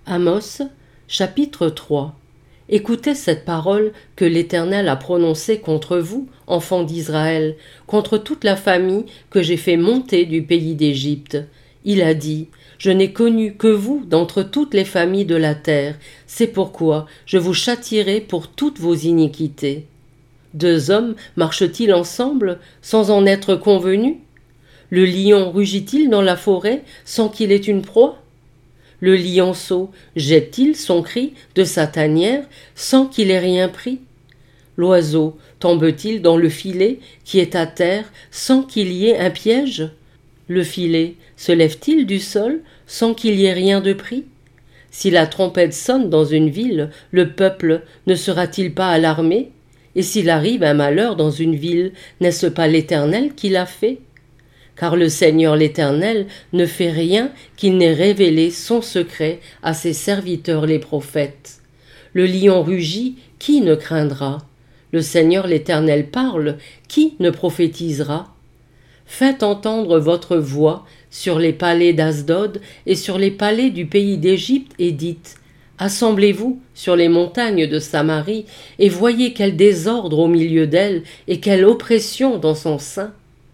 Amos, chapitre 3. Écoutez cette parole que l'Éternel a prononcée contre vous, enfants d'Israël, contre toute la famille que j'ai fait monter du pays d'Égypte. Il a dit: Je n'ai connu que vous d'entre toutes les familles de la terre, c'est pourquoi je vous châtierai pour toutes vos iniquités. Deux hommes marchent-ils ensemble sans en être convenus? Le lion rugit-il dans la forêt sans qu'il ait une proie? Le lionceau jette-t-il son cri de sa tanière sans qu'il ait rien pris? L'oiseau tombe-t-il dans le filet qui est à terre sans qu'il y ait un piège? Le filet se lève-t-il du sol sans qu'il y ait rien de pris? Si la trompette sonne dans une ville, le peuple ne sera-t-il pas alarmé? Et s'il arrive un malheur dans une ville, n'est-ce pas l'Éternel qui l'a fait? Car le Seigneur l'Éternel ne fait rien qu'il n'ait révélé son secret à ses serviteurs les prophètes. Le lion rugit, qui ne craindra? Le Seigneur l'Éternel parle, qui ne prophétisera? Faites entendre votre voix sur les palais d'Asdod et sur les palais du pays d'Égypte et dites: Assemblez-vous sur les montagnes de Samarie et voyez quel désordre au milieu d'elle et quelle oppression dans son sein.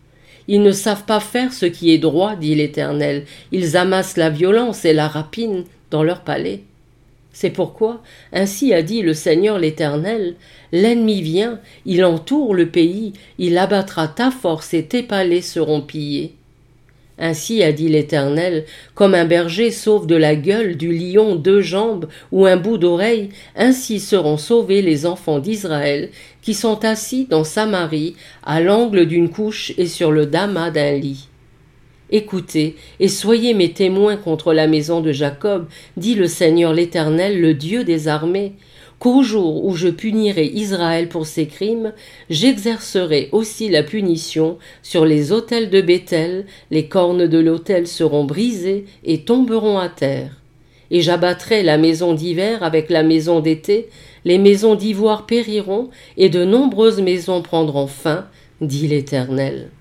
Ils ne savent pas faire ce qui est droit, dit l'Éternel. Ils amassent la violence et la rapine dans leur palais. C'est pourquoi, ainsi a dit le Seigneur l'Éternel, l'ennemi vient, il entoure le pays, il abattra ta force et tes palais seront pillés. Ainsi a dit l'Éternel, comme un berger sauve de la gueule du lion 2 jambes ou un bout d'oreille, ainsi seront sauvés les enfants d'Israël qui sont assis dans Samarie, à l'angle d'une couche et sur le damas d'un lit. Écoutez, et soyez mes témoins contre la maison de Jacob, dit le Seigneur l'Éternel, le Dieu des armées, qu'au jour où je punirai Israël pour ses crimes, j'exercerai aussi la punition sur les autels de Béthel, les cornes de l'autel seront brisées et tomberont à terre. Et j'abattrai la maison d'hiver avec la maison d'été, les maisons d'ivoire périront, et de nombreuses maisons prendront fin, dit l'Éternel.